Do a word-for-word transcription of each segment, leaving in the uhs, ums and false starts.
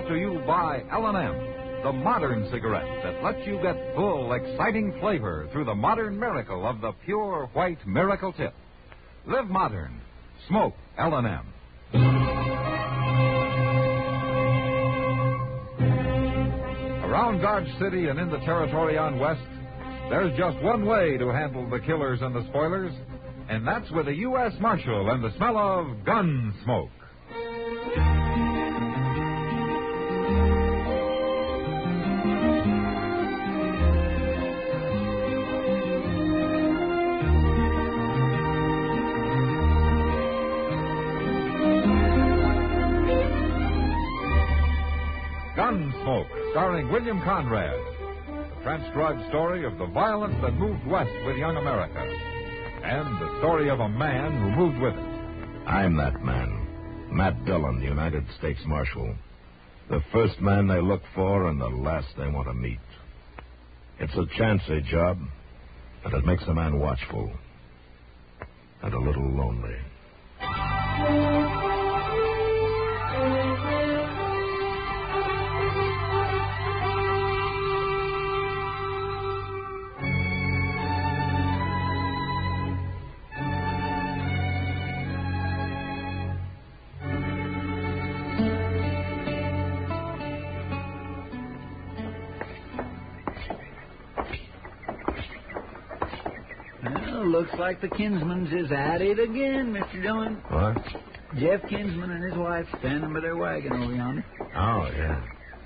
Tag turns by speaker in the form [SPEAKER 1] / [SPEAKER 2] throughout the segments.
[SPEAKER 1] to you by L and M, the modern cigarette that lets you get full, exciting flavor through the modern miracle of the pure white Miracle Tip. Live modern. Smoke L and M. Around Dodge City and in the territory on West, there's just one way to handle the killers and the spoilers, and that's with a U S Marshal and the smell of gun smoke. Gunsmoke, starring William Conrad. The transcribed story of the violence that moved west with young America. And the story of a man who moved with it.
[SPEAKER 2] I'm that man. Matt Dillon, United States Marshal. The first man they look for and the last they want to meet. It's a chancy job, and it makes a man watchful. And a little lonely.
[SPEAKER 3] Looks like the Kinsmans is at it again, Mister Dillon.
[SPEAKER 2] What?
[SPEAKER 3] Jeff Kinsman and his wife standing by their wagon over yonder.
[SPEAKER 2] Oh, yeah.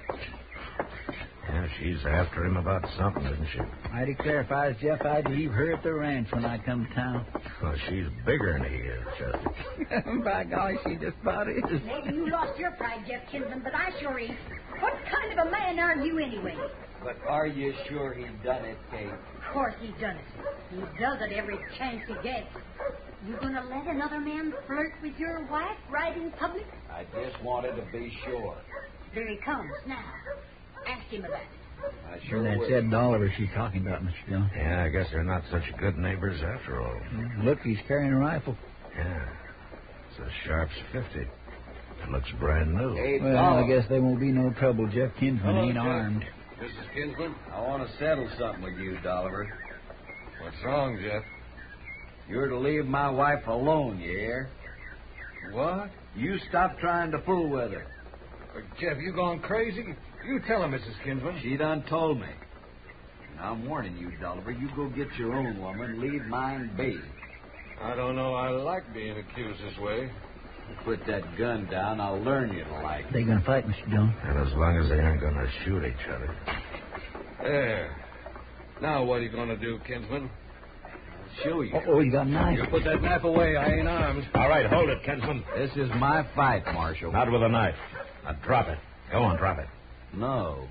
[SPEAKER 2] Yeah, she's after him about something, isn't she?
[SPEAKER 3] I declare if I was Jeff, I'd leave her at the ranch when I come to town.
[SPEAKER 2] Well, she's bigger than he is, Chester.
[SPEAKER 3] By golly, she just about is.
[SPEAKER 4] Maybe you lost your pride, Jeff Kinsman, but I sure ain't. What kind of a man are you anyway?
[SPEAKER 5] But are you sure he done it, Kate?
[SPEAKER 4] Of course he's done it. He does it every chance he gets. You gonna let another man flirt with your wife right in public?
[SPEAKER 5] I just wanted to be sure.
[SPEAKER 4] There he comes now. Ask him about it.
[SPEAKER 5] I sure
[SPEAKER 3] That's
[SPEAKER 5] will.
[SPEAKER 3] Ed Dolliver she's talking about, Mister Dillon.
[SPEAKER 2] Yeah, I guess they're not such good neighbors after all.
[SPEAKER 3] Look, he's carrying a rifle.
[SPEAKER 2] Yeah. It's a Sharps fifty. It looks brand new.
[SPEAKER 5] Hey,
[SPEAKER 3] Well,
[SPEAKER 5] Dollar.
[SPEAKER 3] I guess there won't be no trouble. Jeff Kinsman
[SPEAKER 5] Hello,
[SPEAKER 3] ain't
[SPEAKER 5] Jeff.
[SPEAKER 3] armed.
[SPEAKER 5] Missus Kinsman, I want to settle something with you, Dolliver.
[SPEAKER 6] What's wrong, Jeff?
[SPEAKER 5] You're to leave my wife alone, you hear?
[SPEAKER 6] What?
[SPEAKER 5] You stop trying to fool with her.
[SPEAKER 6] Uh, Jeff, you gone crazy? You tell her, Missus Kinsman.
[SPEAKER 5] She done told me. And I'm warning you, Dolliver, you go get your own woman, leave mine be.
[SPEAKER 6] I don't know I like being accused this way.
[SPEAKER 5] Put that gun down, I'll learn you to like.
[SPEAKER 3] They gonna fight, Mister Dillon?
[SPEAKER 2] And as long as they aren't going to shoot each other.
[SPEAKER 6] There. Now what are you going to do, Kinsman?
[SPEAKER 5] I'll show you.
[SPEAKER 3] Oh, you got a knife.
[SPEAKER 6] You put that knife away. I ain't armed.
[SPEAKER 2] All right, hold it, Kinsman.
[SPEAKER 5] This is my fight, Marshal.
[SPEAKER 2] Not with a knife. Now drop it. Go on, drop it.
[SPEAKER 5] No.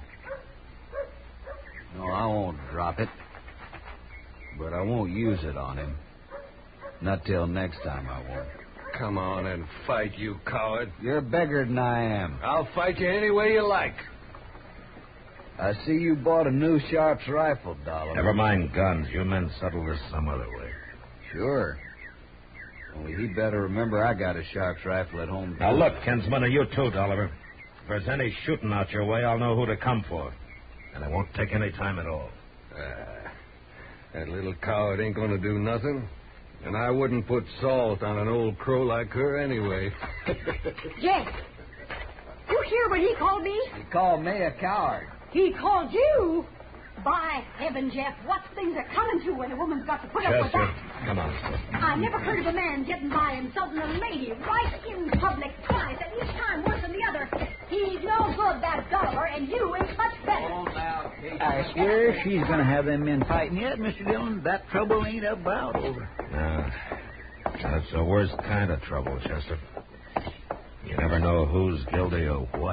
[SPEAKER 5] No, I won't drop it. But I won't use it on him. Not till next time I won't.
[SPEAKER 6] Come on and fight, you coward.
[SPEAKER 5] You're bigger than I am.
[SPEAKER 6] I'll fight you any way you like.
[SPEAKER 5] I see you bought a new Sharps rifle, Dollar.
[SPEAKER 2] Never mind guns. You men settle this some other way.
[SPEAKER 5] Sure. Only he better remember I got a Sharps rifle at home.
[SPEAKER 2] Now look, Kinsman, and you too, Dolliver. If there's any shooting out your way, I'll know who to come for. And it won't take any time at all.
[SPEAKER 6] Ah, that little coward ain't going to do nothing. And I wouldn't put salt on an old crow like her anyway.
[SPEAKER 4] Jeff, you hear what he called me?
[SPEAKER 5] He called me a coward.
[SPEAKER 4] He called you? By heaven, Jeff, what things are coming to when a woman's got to put up with
[SPEAKER 2] Chester,
[SPEAKER 4] that?
[SPEAKER 2] come on.
[SPEAKER 4] I never heard of a man getting by insulting a lady right in public twice, and each time worse than the other. He's no good, that Dolliver, and you ain't much better.
[SPEAKER 5] Hold now, Kate.
[SPEAKER 3] I swear she's gonna have them men fighting yet, Mister Dillon. That trouble ain't about over.
[SPEAKER 2] No. That's the worst kind of trouble, Chester. You never know who's guilty of what.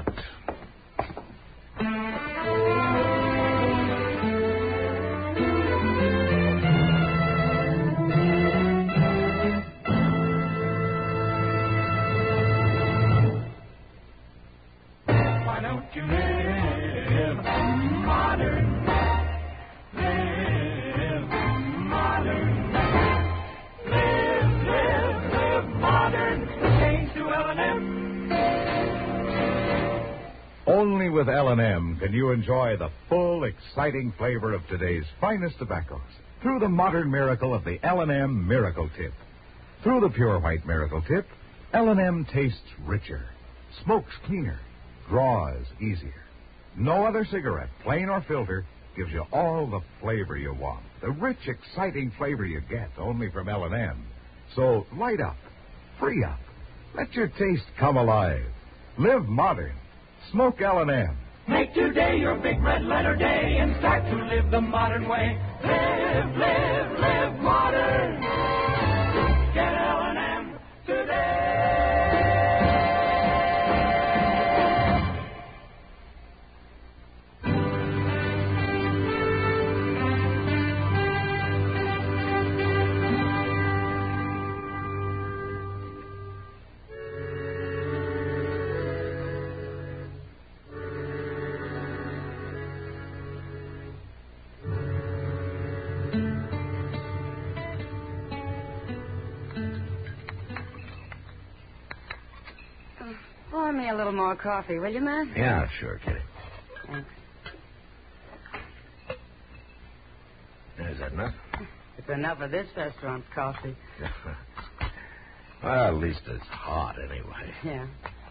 [SPEAKER 7] Why don't you live modern? Live modern. Live, live, live modern. Change to L and M.
[SPEAKER 1] with L and M can you enjoy the full, exciting flavor of today's finest tobaccos through the modern miracle of the L and M Miracle Tip. Through the pure white Miracle Tip, L and M tastes richer, smokes cleaner, draws easier. No other cigarette, plain or filter, gives you all the flavor you want. The rich, exciting flavor you get only from L and M. So light up, free up, let your taste come alive. Live modern. Smoke L and M.
[SPEAKER 7] Make today your big red letter day and start to live the modern way. Live, live, live modern. Get L and M today.
[SPEAKER 8] Pour me a little more coffee, will you, Matt?
[SPEAKER 2] Yeah, sure, Kitty.
[SPEAKER 8] Thanks.
[SPEAKER 2] Is that enough?
[SPEAKER 8] It's enough of this restaurant's coffee.
[SPEAKER 2] Well, at least it's hot anyway.
[SPEAKER 8] Yeah.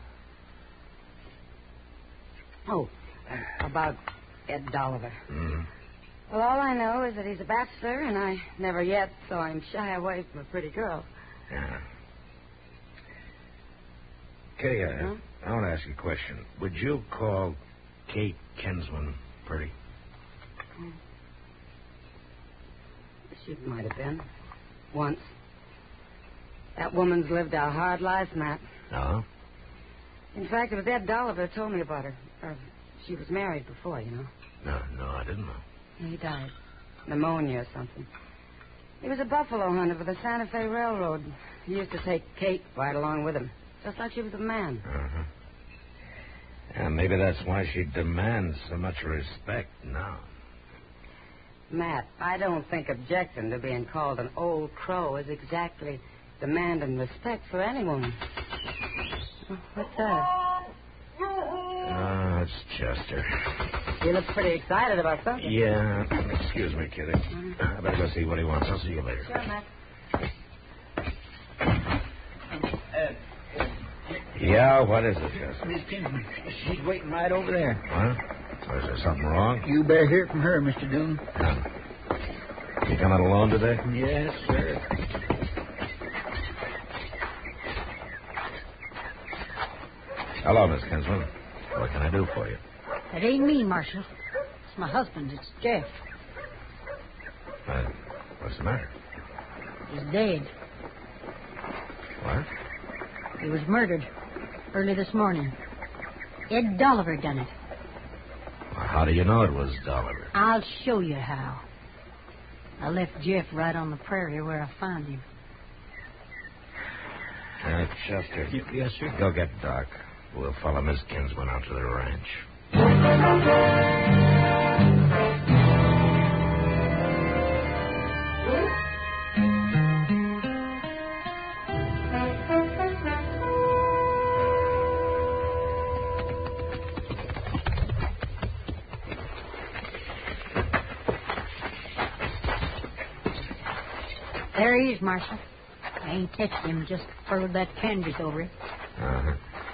[SPEAKER 8] Oh, uh, about Ed Dolliver.
[SPEAKER 2] Mm-hmm.
[SPEAKER 8] Well, all I know is that he's a bachelor, and I never yet saw him shy away from a pretty girl.
[SPEAKER 2] Yeah. Kitty, I,
[SPEAKER 8] Huh?
[SPEAKER 2] I want to ask you a question. Would you call Kate Kinsman pretty?
[SPEAKER 8] She might have been. Once. That woman's lived a hard life, Matt.
[SPEAKER 2] No?
[SPEAKER 8] In fact, it was Ed Dolliver told me about her. Or she was married before, you know.
[SPEAKER 2] No, no, I didn't know.
[SPEAKER 8] He died. Pneumonia or something. He was a buffalo hunter for the Santa Fe Railroad. He used to take Kate right along with him. Just like she was a man.
[SPEAKER 2] Uh-huh. And maybe that's why she demands so much respect now.
[SPEAKER 8] Matt, I don't think objecting to being called an old crow is exactly demanding respect for any woman. Oh, what's that?
[SPEAKER 2] Oh, it's Chester.
[SPEAKER 8] He looks pretty excited about something.
[SPEAKER 2] Yeah. Excuse me, Kitty. I better go see what he wants. I'll see you later.
[SPEAKER 8] Sure, Matt.
[SPEAKER 2] Yeah, what is it, Chester?
[SPEAKER 3] Miss Kinsman, she's waiting right over there.
[SPEAKER 2] What? Oh, is there something wrong?
[SPEAKER 3] You better hear from her, Mister Doon.
[SPEAKER 2] No. You coming alone today?
[SPEAKER 3] Yes, sir.
[SPEAKER 2] Hello, Miss Kinsman. What can I do for you?
[SPEAKER 4] It ain't me, Marshal. It's my husband. It's Jeff.
[SPEAKER 2] Uh, what's the matter?
[SPEAKER 4] He's dead.
[SPEAKER 2] What?
[SPEAKER 4] He was murdered early this morning. Ed Dolliver done it.
[SPEAKER 2] Well, how do you know it was Dolliver?
[SPEAKER 4] I'll show you how. I left Jeff right on the prairie where I found him.
[SPEAKER 2] Uh, Chester.
[SPEAKER 3] Y- yes, sir.
[SPEAKER 2] Go get Doc. We'll follow Miss Kinsman out to the ranch.
[SPEAKER 4] There he is, Marshal. I ain't touched him, just furled that canvas over him.
[SPEAKER 2] Uh-huh.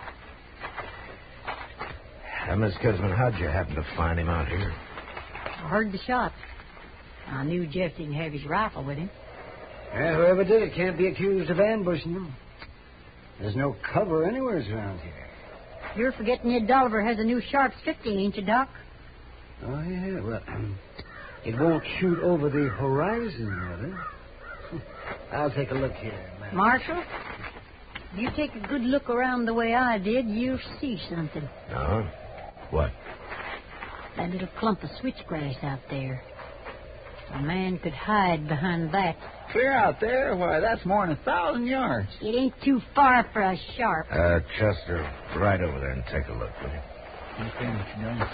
[SPEAKER 2] Uh, Miss Kinsman, how'd you happen to find him out here?
[SPEAKER 4] I heard the shots. I knew Jeff didn't have his rifle with him.
[SPEAKER 3] Yeah, whoever did it can't be accused of ambushing them. There's no cover anywhere around here.
[SPEAKER 4] You're forgetting Ed Dolliver has a new sharp fifty, ain't you, Doc?
[SPEAKER 3] Oh, yeah, well, um, it won't shoot over the horizon, Mother. I'll take a look here, Matt.
[SPEAKER 4] Marshal, you take a good look around the way I did, you'll see something.
[SPEAKER 2] Uh-huh. What?
[SPEAKER 4] That little clump of switchgrass out there. A man could hide behind that.
[SPEAKER 3] Clear out there? Why, that's more than a thousand yards.
[SPEAKER 4] It ain't too far for a sharp.
[SPEAKER 2] Uh, Chester, right over there and take a look, will you?
[SPEAKER 3] Okay, Mister Dunn.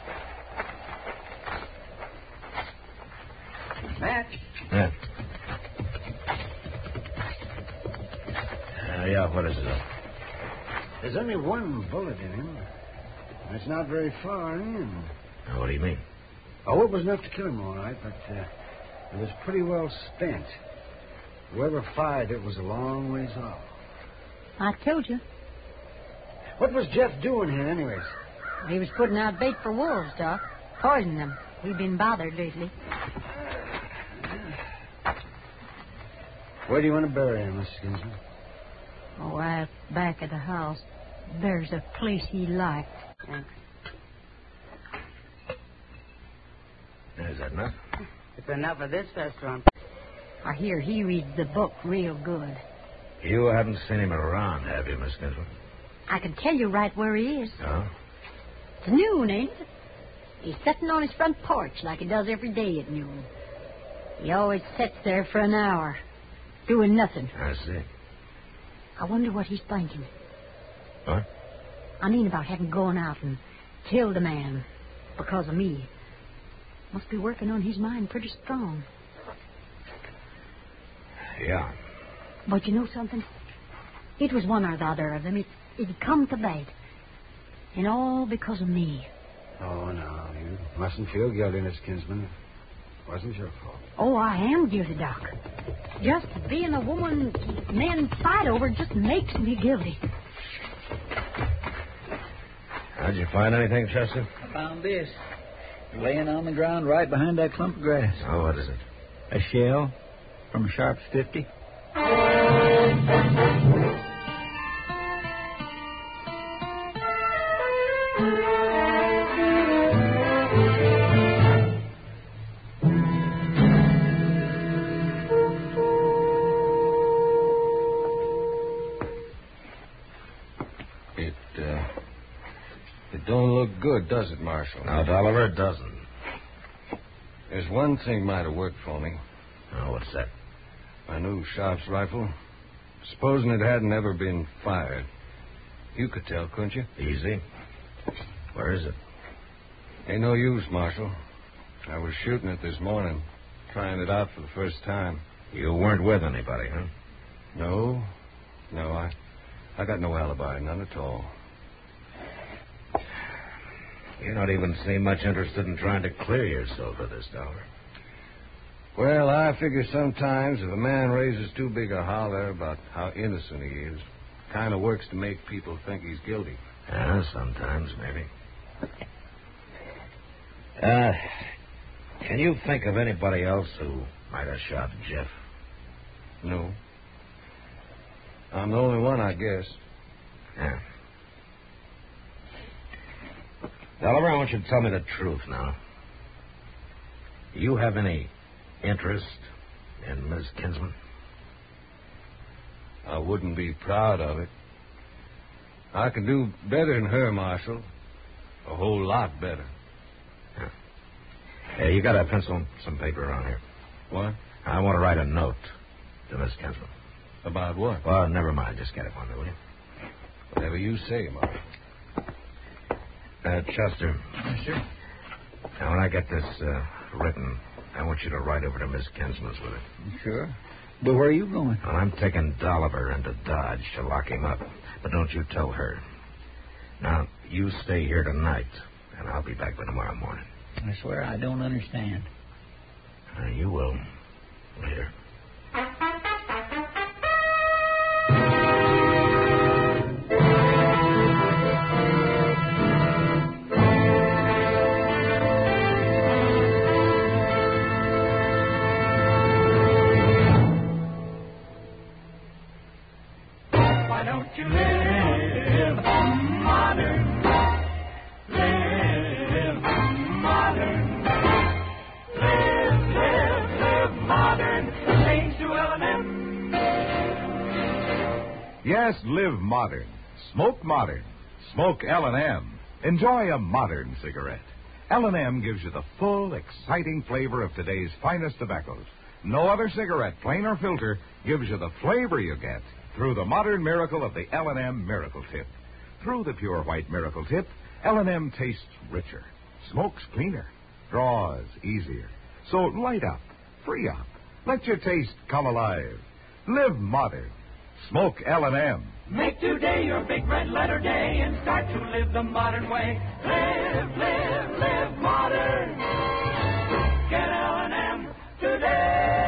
[SPEAKER 3] Matt?
[SPEAKER 2] Yeah. Uh, yeah, what is it?
[SPEAKER 3] There's only one bullet in him. It's not very far in.
[SPEAKER 2] Now, what do you mean?
[SPEAKER 3] Oh, it was enough to kill him, all right, but uh, it was pretty well spent. Whoever fired it was a long ways off.
[SPEAKER 4] I told you.
[SPEAKER 3] What was Jeff doing here, anyways?
[SPEAKER 4] He was putting out bait for wolves, Doc. Poisoning them. We've been bothered lately.
[SPEAKER 3] Where do you want to bury him, Missus Kinsman?
[SPEAKER 4] Oh, out back of the house. There's a place he liked.
[SPEAKER 8] Thanks.
[SPEAKER 2] Is that enough?
[SPEAKER 8] It's enough of this restaurant.
[SPEAKER 4] I hear he reads the book real good.
[SPEAKER 2] You haven't seen him around, have you, Miss Kinsman?
[SPEAKER 4] I can tell you right where he is.
[SPEAKER 2] Oh?
[SPEAKER 4] It's noon, ain't it? He's sitting on his front porch like he does every day at noon. He always sits there for an hour, doing nothing.
[SPEAKER 2] I see.
[SPEAKER 4] I wonder what he's thinking.
[SPEAKER 2] What?
[SPEAKER 4] I mean about having gone out and killed a man because of me. Must be working on his mind pretty strong.
[SPEAKER 2] Yeah.
[SPEAKER 4] But you know something? It was one or the other of them. It, it come to bed. And all because of me.
[SPEAKER 3] Oh, no, you mustn't feel guilty, Miss Kinsman. It wasn't your fault.
[SPEAKER 4] Oh, I am guilty, Doc. Just being a woman men fight over just makes me guilty.
[SPEAKER 2] How'd you find anything, Chester?
[SPEAKER 9] I found this. Laying on the ground right behind that clump of grass.
[SPEAKER 2] Oh, what is it?
[SPEAKER 9] A shell from a Sharps fifty.
[SPEAKER 6] It, uh, it don't look good, does it, Marshal?
[SPEAKER 2] No, Dolliver, it doesn't.
[SPEAKER 6] There's one thing might have worked for me.
[SPEAKER 2] Oh, what's that?
[SPEAKER 6] My new Sharps rifle. Supposing it hadn't ever been fired. You could tell, couldn't you?
[SPEAKER 2] Easy. Where is it?
[SPEAKER 6] Ain't no use, Marshal. I was shooting it this morning, trying it out for the first time.
[SPEAKER 2] You weren't with anybody, huh?
[SPEAKER 6] No. No, I I got no alibi, none at all.
[SPEAKER 2] You don't even seem much interested in trying to clear yourself of this, Dolliver.
[SPEAKER 6] Well, I figure sometimes if a man raises too big a holler about how innocent he is, kind of works to make people think he's guilty.
[SPEAKER 2] Yeah, sometimes, maybe. Uh, can you think of anybody else who might have shot Jeff?
[SPEAKER 6] No. I'm the only one, I guess.
[SPEAKER 2] Yeah. Dolliver, I want you to tell me the truth now. Do you have any interest in Miss Kinsman?
[SPEAKER 6] I wouldn't be proud of it. I could do better than her, Marshal. A whole lot better.
[SPEAKER 2] Yeah. Hey, you got a pencil and some paper around here?
[SPEAKER 6] What?
[SPEAKER 2] I want to write a note to Miss Kinsman.
[SPEAKER 6] About what?
[SPEAKER 2] Well, never mind. Just get it one, will you?
[SPEAKER 6] Whatever you say, Marshal.
[SPEAKER 2] Uh, Chester.
[SPEAKER 9] Yes, sir.
[SPEAKER 2] Now, when I get this uh, written, I want you to ride over to Miss Kinsman's with it.
[SPEAKER 9] Sure. But where are you going?
[SPEAKER 2] Well, I'm taking Dolliver into Dodge to lock him up. But don't you tell her. Now, you stay here tonight, and I'll be back by tomorrow morning.
[SPEAKER 9] I swear I don't understand.
[SPEAKER 2] Uh, you will. Later.
[SPEAKER 7] Why don't you live modern? Live modern. Live, live, live modern. Change to L and M.
[SPEAKER 1] Yes, live modern. Smoke modern. Smoke L and M. Enjoy a modern cigarette. L and M gives you the full, exciting flavor of today's finest tobaccos. No other cigarette, plain or filter, gives you the flavor you get through the modern miracle of the L and M Miracle Tip. Through the pure white Miracle Tip, L and M tastes richer, smokes cleaner, draws easier. So light up, free up, let your taste come alive. Live modern. Smoke L and M.
[SPEAKER 7] Make today your big red letter day and start to live the modern way. Live, live, live modern. Get L and M today.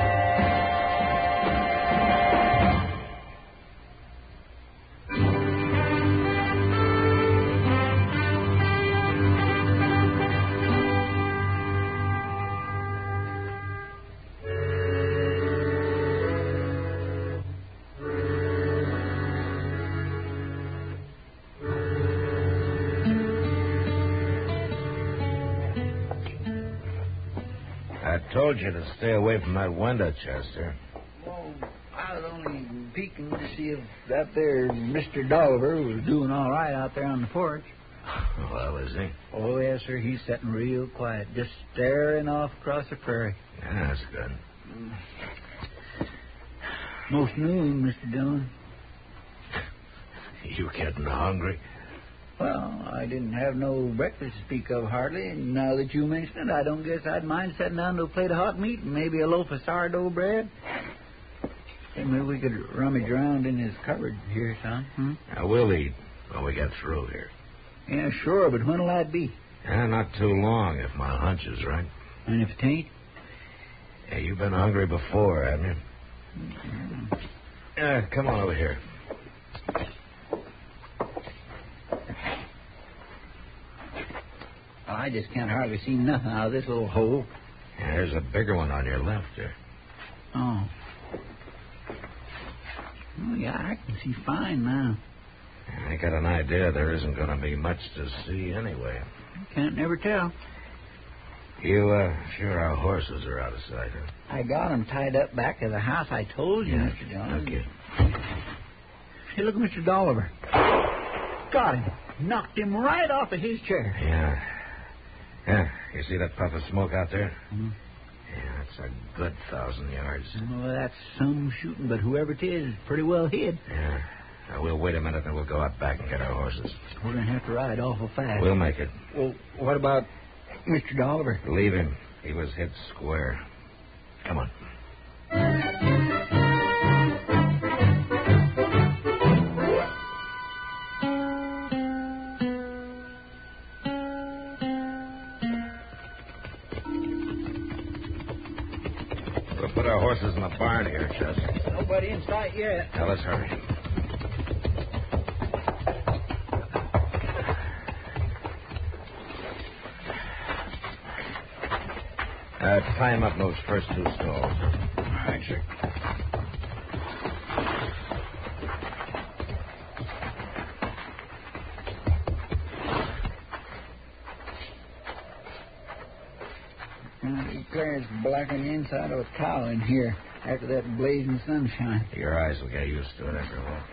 [SPEAKER 2] I told you to stay away from that window, Chester.
[SPEAKER 9] Well, I was only peeking to see if that there Mister Dolliver was doing all right out there on the porch.
[SPEAKER 2] Well, is he?
[SPEAKER 9] Oh, yes, sir. He's sitting real quiet, just staring off across the prairie.
[SPEAKER 2] Yeah, that's good.
[SPEAKER 9] Most noon, Mister Dillon.
[SPEAKER 2] You getting hungry?
[SPEAKER 9] Well, I didn't have no breakfast to speak of hardly, and now that you mention it, I don't guess I'd mind sitting down to a plate of hot meat and maybe a loaf of sourdough bread. Hey, maybe we could rummage around in his cupboard here, son. Hmm?
[SPEAKER 2] I will eat when we get through here.
[SPEAKER 9] Yeah, sure, but when'll that be?
[SPEAKER 2] Yeah, not too long, if my hunch is right.
[SPEAKER 9] And if it ain't?
[SPEAKER 2] Yeah, you've been hungry before, haven't you?
[SPEAKER 9] Mm-hmm.
[SPEAKER 2] Yeah, come on over here.
[SPEAKER 9] I just can't hardly see nothing out of this little hole.
[SPEAKER 2] Yeah, there's a bigger one on your left there.
[SPEAKER 9] Oh. Oh, yeah, I can see fine now.
[SPEAKER 2] I got an idea there isn't going to be much to see anyway.
[SPEAKER 9] Can't never tell.
[SPEAKER 2] You, uh, sure our horses are out of sight, huh?
[SPEAKER 9] I got 'em tied up back of the house, I told you,
[SPEAKER 2] Yeah.
[SPEAKER 9] Mister Jones.
[SPEAKER 2] Okay.
[SPEAKER 9] Hey, look at Mister Dolliver. Got him. Knocked him right off of his chair.
[SPEAKER 2] Yeah. Yeah, you see that puff of smoke out there?
[SPEAKER 9] Mm-hmm.
[SPEAKER 2] Yeah, that's a good thousand yards.
[SPEAKER 9] Well, that's some shooting, but whoever it is is pretty well hid.
[SPEAKER 2] Yeah. Now, we'll wait a minute and we'll go out back and get our horses.
[SPEAKER 9] We're going to have to ride awful fast.
[SPEAKER 2] We'll make it.
[SPEAKER 9] Well, what about Mister Dolliver?
[SPEAKER 2] Leave him. He was hit square. Come on. We'll put our horses in the barn here, Chester.
[SPEAKER 9] Nobody in sight yet.
[SPEAKER 2] Now, let's hurry. Uh, tie him up in those first two stalls.
[SPEAKER 9] All right, sir. It glares black on the inside of a cow in here after that blazing sunshine.
[SPEAKER 2] Your eyes will get used to it after a while.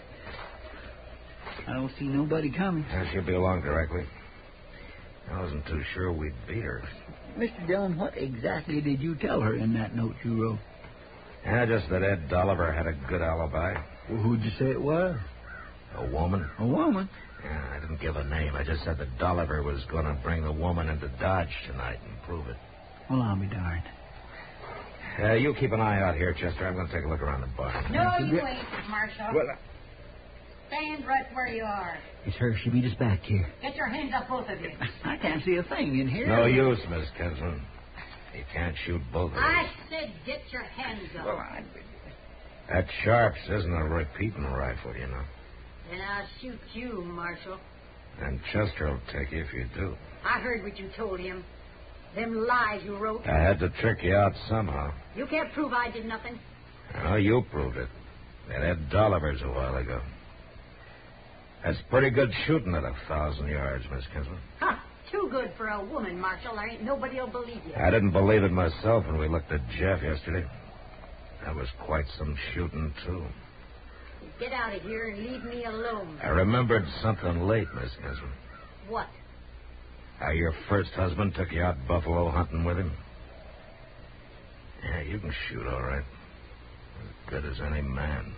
[SPEAKER 9] I don't see nobody coming.
[SPEAKER 2] Yeah, she'll be along directly. I wasn't too sure we'd beat her.
[SPEAKER 9] Mister Dillon, what exactly did you tell her in that note you wrote?
[SPEAKER 2] Yeah, just that Ed Dolliver had a good alibi.
[SPEAKER 9] Well, who'd you say it was?
[SPEAKER 2] A woman.
[SPEAKER 9] A woman?
[SPEAKER 2] Yeah, I didn't give a name. I just said that Dolliver was going to bring the woman into Dodge tonight and prove it.
[SPEAKER 9] Well, I'll be darned.
[SPEAKER 2] Uh, you keep an eye out here, Chester. I'm going to take a look around the barn.
[SPEAKER 4] No, you ain't, Marshal.
[SPEAKER 9] Well,
[SPEAKER 4] Stand right where you are.
[SPEAKER 9] it's her. She beat us back here.
[SPEAKER 4] Get your hands up, both of you.
[SPEAKER 9] I can't see a thing in here.
[SPEAKER 2] No use, Miss Kinsman. You can't shoot both of
[SPEAKER 4] I
[SPEAKER 2] us.
[SPEAKER 4] said get your hands up.
[SPEAKER 9] Well, I...
[SPEAKER 2] That Sharps isn't a repeating rifle, you know.
[SPEAKER 4] Then I'll shoot you, Marshal.
[SPEAKER 2] And Chester will take you if you do.
[SPEAKER 4] I heard what you told him. Them lies you wrote.
[SPEAKER 2] I had to trick you out somehow.
[SPEAKER 4] You can't prove I did nothing.
[SPEAKER 2] Oh, you proved it. That Ed Dolliver's a while ago. That's pretty good shooting at a thousand yards, Miss Kinsman.
[SPEAKER 4] Ha! Too good for a woman, Marshal. There ain't nobody'll believe you.
[SPEAKER 2] I didn't believe it myself when we looked at Jeff yesterday. That was quite some shooting, too.
[SPEAKER 4] Get out of here and leave me alone.
[SPEAKER 2] I remembered something late, Miss Kinsman.
[SPEAKER 4] What?
[SPEAKER 2] How your first husband took you out buffalo hunting with him. Yeah, you can shoot all right. As good as any man.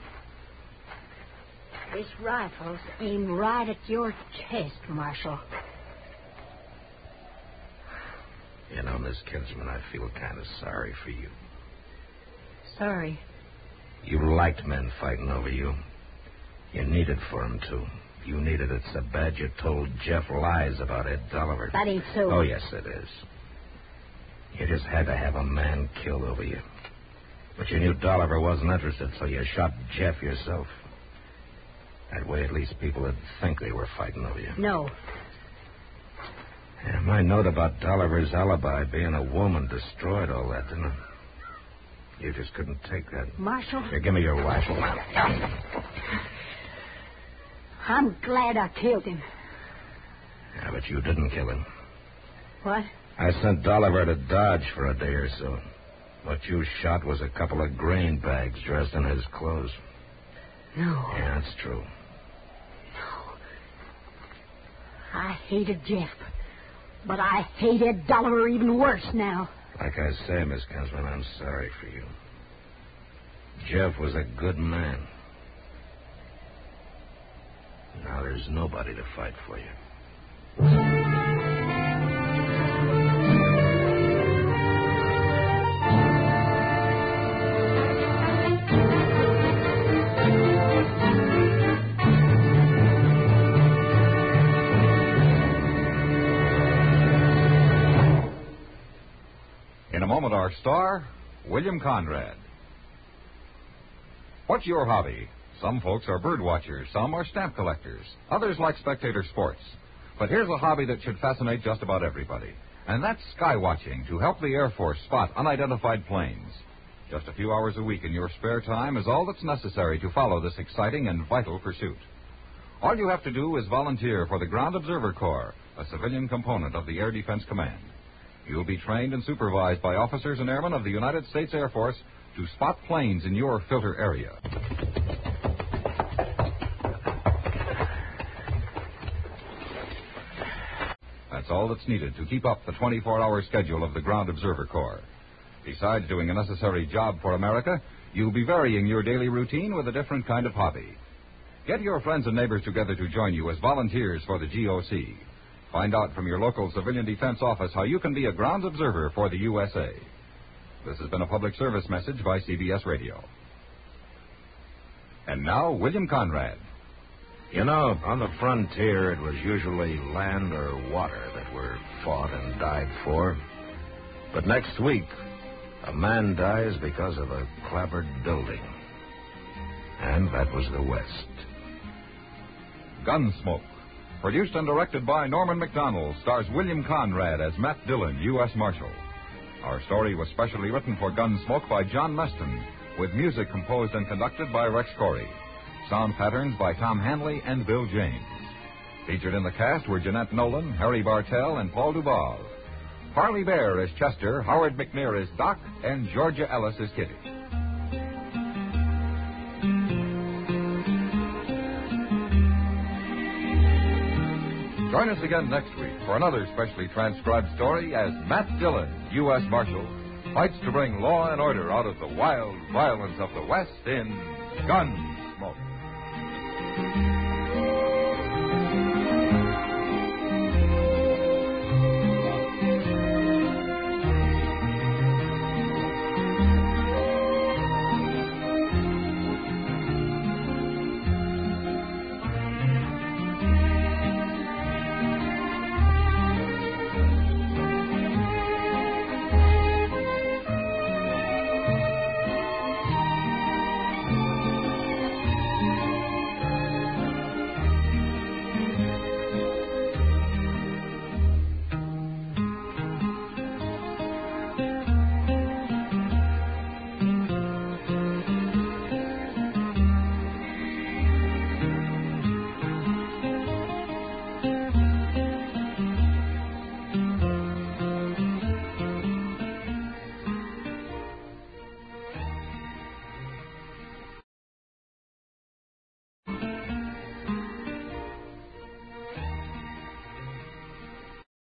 [SPEAKER 4] This rifle's aimed right at your chest, Marshal.
[SPEAKER 2] You know, Miss Kinsman, I feel kind of sorry for you.
[SPEAKER 4] Sorry.
[SPEAKER 2] You liked men fighting over you. You need it for him, too. You needed it so bad you told Jeff lies about Ed Dolliver.
[SPEAKER 4] That ain't so.
[SPEAKER 2] Oh, yes, it is. You just had to have a man killed over you. But you knew Dolliver wasn't interested, so you shot Jeff yourself. That way, at least people would think they were fighting over you.
[SPEAKER 4] No.
[SPEAKER 2] Yeah, my note about Dolliver's alibi being a woman destroyed all that, didn't it? You just couldn't take that.
[SPEAKER 4] Marshal?
[SPEAKER 2] Here, give me your rifle.
[SPEAKER 4] I'm glad I killed him.
[SPEAKER 2] Yeah, but you didn't kill him.
[SPEAKER 4] What?
[SPEAKER 2] I sent Dolliver to Dodge for a day or so. What you shot was a couple of grain bags dressed in his clothes.
[SPEAKER 4] No.
[SPEAKER 2] Yeah, that's true.
[SPEAKER 4] No. I hated Jeff, but I hated Dolliver even worse now.
[SPEAKER 2] Like I say, Miss Kinsman, I'm sorry for you. Jeff was a good man. Now there's nobody to fight for you.
[SPEAKER 1] In a moment, our star, William Conrad. What's your hobby? Some folks are bird watchers, some are stamp collectors, others like spectator sports. But here's a hobby that should fascinate just about everybody, and that's sky watching to help the Air Force spot unidentified planes. Just a few hours a week in your spare time is all that's necessary to follow this exciting and vital pursuit. All you have to do is volunteer for the Ground Observer Corps, a civilian component of the Air Defense Command. You'll be trained and supervised by officers and airmen of the United States Air Force to spot planes in your filter area. That's all that's needed to keep up the twenty-four hour schedule of the Ground Observer Corps. Besides doing a necessary job for America, you'll be varying your daily routine with a different kind of hobby. Get your friends and neighbors together to join you as volunteers for the G O C. Find out from your local civilian defense office how you can be a ground observer for the U S A. This has been a public service message by C B S Radio. And now, William Conrad.
[SPEAKER 2] You know, on the frontier, it was usually land or water that were fought and died for. But next week, a man dies because of a clapboard building. And that was the West.
[SPEAKER 1] Gunsmoke. Produced and directed by Norman McDonald, stars William Conrad as Matt Dillon, U S Marshal. Our story was specially written for Gunsmoke by John Meston, with music composed and conducted by Rex Corey. Sound patterns by Tom Hanley and Bill James. Featured in the cast were Jeanette Nolan, Harry Bartell, and Paul Duval. Harley Bear is Chester, Howard McNear is Doc, and Georgia Ellis is Kitty. Join us again next week for another specially transcribed story as Matt Dillon, U S Marshal, fights to bring law and order out of the wild violence of the West in Gunsmoke.